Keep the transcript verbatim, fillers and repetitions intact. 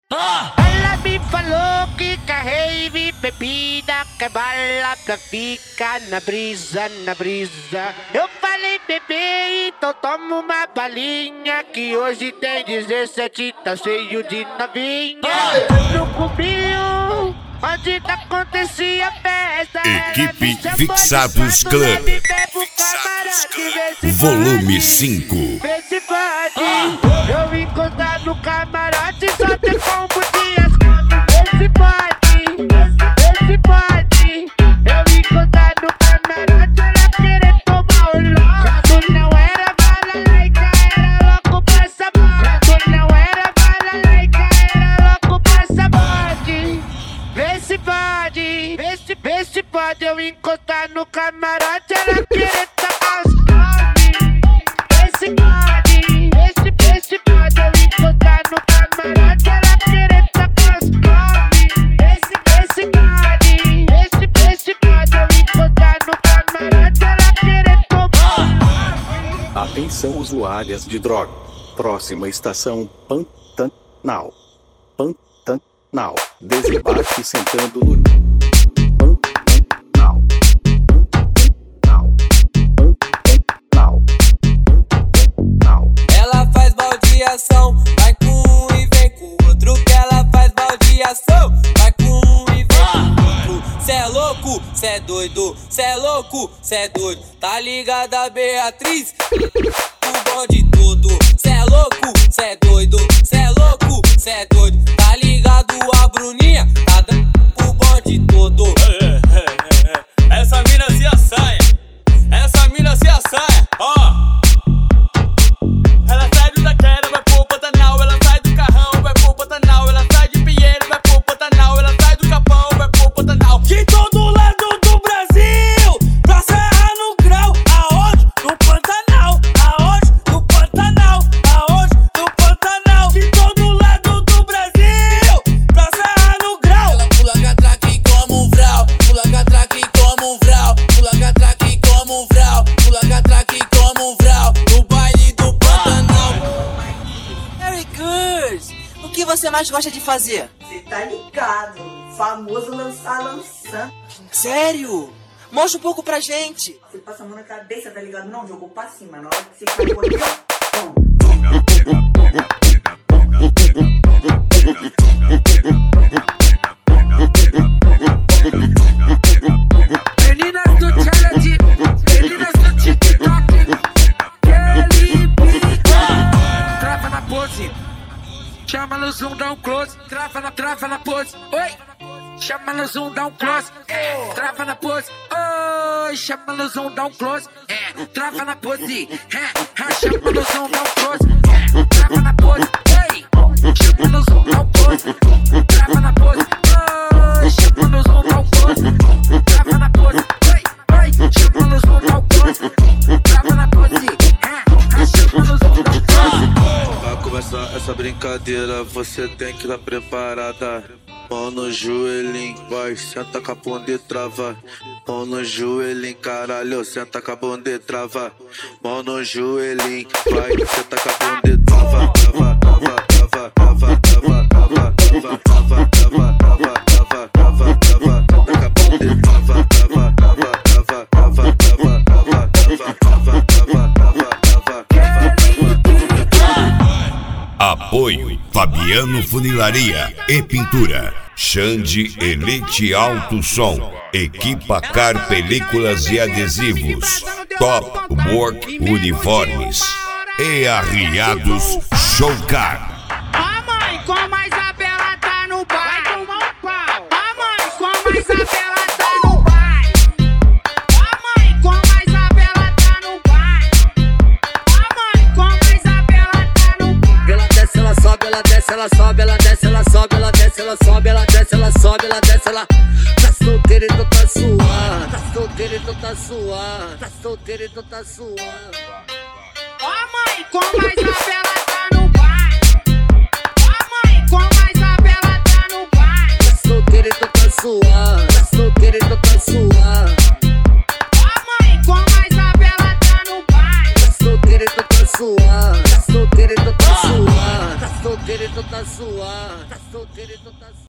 Ah! Ela me falou que quer rave, bebida, quer bala pra ficar na brisa, na brisa. Eu falei, bebê, então toma uma balinha, que hoje tem dezessete, tá cheio de novinha. Ah! No cubinho, onde acontecia a festa. Equipe Fixados Club. Volume cinco. Vê se pode, eu encostar no camarote, só ter combo de ascalho. Vê se pode, vê se pode, eu encostar no camarote, ela querer tomar o lote. Tu não era balalaica, era louco pra essa bola. Tu não era balalaica, era louco pra essa bote. Vê se pode, vê se, vê se pode, eu encostar no camarote, ela querer tomar os Esse pode, esse, esse pode, eu encostar no camarote, ela querer tacar os pobres. Esse, esse pode, esse, esse pode, eu encostar no camarote, ela querer tomar. Atenção usuárias de droga. Próxima estação Pantanal. Pantanal. Desembarque sentando no Pantanal. Pantanal. Pantanal. Ela faz baldeação, vai com um e vem com o outro. Que ela faz baldeação, vai com um e vem com o outro. Cê é louco, cê é doido, cê é louco, cê é doido. Tá ligada a Beatriz? O bonde todo. Cê é louco, cê é doido, cê é louco, cê é doido. Tá ligado a Bruninha? Tá dando o bonde todo. Essa mina se assanha, essa mina se assanha, ó. Ela sai do Taquera, vai pro Pantanal. Ela sai do Carrão, vai pro Pantanal. Ela sai de Pinheiro, vai pro Pantanal. Ela sai do Capão, vai pro Pantanal. De todo lado do Brasil, pra Serra no Grau. Aonde? No Pantanal. Aonde? No Pantanal. Aonde? No Pantanal. De todo lado do Brasil, pra Serra no Grau. Ela pula catraque como um vral, pula catraque como um vral, pula catraque como um vral, pula catraque como um vral. No baile do Pantanal. Very good. O que você mais gosta de fazer? Cê tá ligado, famoso lançar lançando. Sério? Mostra um pouco pra gente. Você passa a mão na cabeça, tá ligado? Não, jogou pra cima. Na hora que você caiu aqui, ó. Pum. Meninas do challenge, meninas do TikTok, Kelly Pica. Trava na pose, chama no zoom, dá um close. Trava na, trava na pose, oi. Chama no zoom, dá um close. É, trava na pose, oi. Chama no zoom, dá um close. É, trava na pose, é, chama no zoom, dá um close. É, trava na pose, oi. Chama no zoom, dá um close. Trava na pose, oi. Chama no zoom, dá um close. Trava na pose, oi, oi. Chama no zoom, dá um close. Trava na pose, é, chama no zoom, dá um close. Pra começar essa brincadeira, você tem que estar preparada. Mão no joelhinho, vai, senta com a bunda e trava. Mão no joelhinho, caralho, senta com a bunda e trava. Mão no joelhinho, vai, senta com a bunda e trava. Trava, trava, trava, trava, trava, trava, trava, trava, trava, trava, trava, trava, trava, senta com a bunda e trava. Trava, trava, trava, trava, trava, trava, trava, trava, trava, trava, trava. Apoio Fabiano Funilaria e Pintura. Xande Elite Alto Som. Equipa Car Películas e Adesivos. Top Work Uniformes. E Arriados Showcar. A mãe com mais a bela tá no bar. Vai tomar um pau. A mãe com mais a bela tá no bar. A mãe com mais a bela tá no bar. A mãe com mais a bela tá no bar. Ela desce, ela sobe, ela desce, ela sobe, ela desce, ela sobe, ela desce, ela sobe, ela desce, ela sobe, ela desce, ela. Tá solteira e tu tá suando, tá solteira e tu tá suando, tá solteira e tu tá suando. A mãe com mais a bela tá no bar. A mãe com mais a bela tá no bar. Tá solteira e tu tá suando, tá solteira e tu tá suando. A mãe com mais a bela tá no bar. Tá solteira e tu tá suando, tá solteira e tu tá suando, tá solteira e tu tá suando, tá solteira. querer soltar